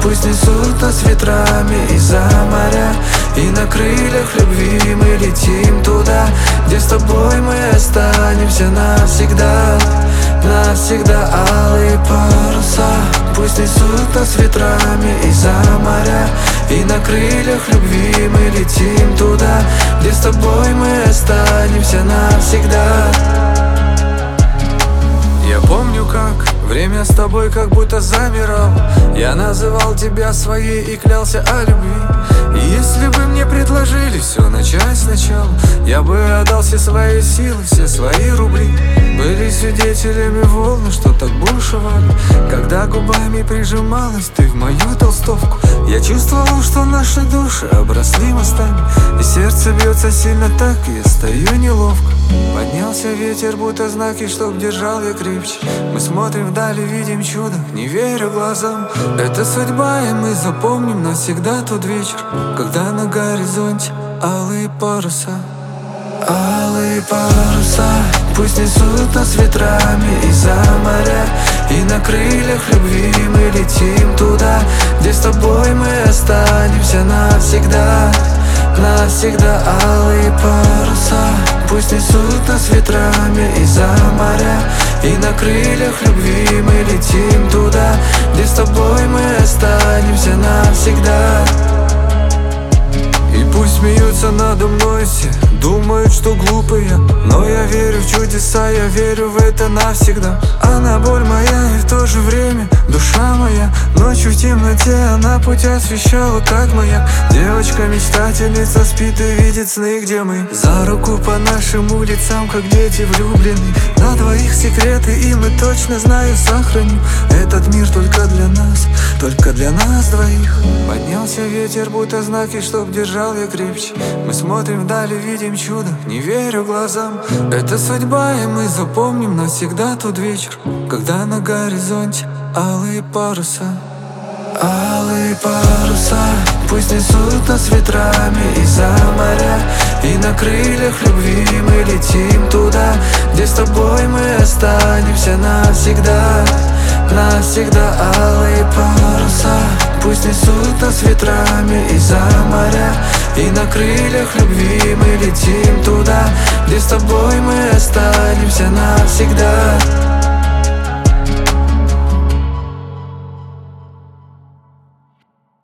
пусть несут нас ветрами из-за моря. И на крыльях любви мы летим туда, где с тобой мы останемся навсегда. Навсегда алые паруса, пусть несут нас ветрами из-за моря. И на крыльях любви мы летим туда, где с тобой мы останемся навсегда. Я помню, как время с тобой как будто замирало. Я называл тебя своей и клялся о любви. И если бы мне предложили все начать сначала, я бы отдал все свои силы, все свои рубли. Были свидетелями волны, что так бушевали, когда губами прижималась ты в мою толстовку. Я чувствовал, что наши души обросли мостами, и сердце бьется сильно так, и я стою неловко. Поднялся ветер, будто знаки, чтоб держал я крепче. Мы смотрим вдали, видим чудо, не верю глазам. Это судьба, и мы запомним навсегда тот вечер, когда на горизонте алые паруса. Алые паруса, пусть несут нас ветрами из-за моря. И на крыльях любви мы летим туда, где с тобой мы останемся навсегда. Навсегда алые паруса, пусть несут нас ветрами из-за моря. И на крыльях любви мы летим туда, где с тобой мы останемся навсегда. И пусть смеются надо мной все, думают, что глупый я, но я верю в чудеса, я верю в это навсегда. Она боль моя и в то же время душа моя. Ночью в темноте она путь освещала, как маяк. Девочка-мечтательница спит и видит сны, где мы за руку по нашим улицам, как дети влюблены. На двоих секреты, и мы точно, знаю, сохраним этот мир только для нас двоих. Поднялся ветер, будто знаки, чтоб держал я крепче. Мы смотрим вдали, видим чудо, не верю глазам. Это судьба, и мы запомним навсегда тот вечер, когда на горизонте алые паруса. Алые паруса, пусть несут нас ветрами из-за моря. И на крыльях любви мы летим туда, где с тобой мы останемся навсегда. Навсегда алые паруса, пусть несут нас ветрами из-за моря. И на крыльях любви мы летим туда, где с тобой мы останемся навсегда.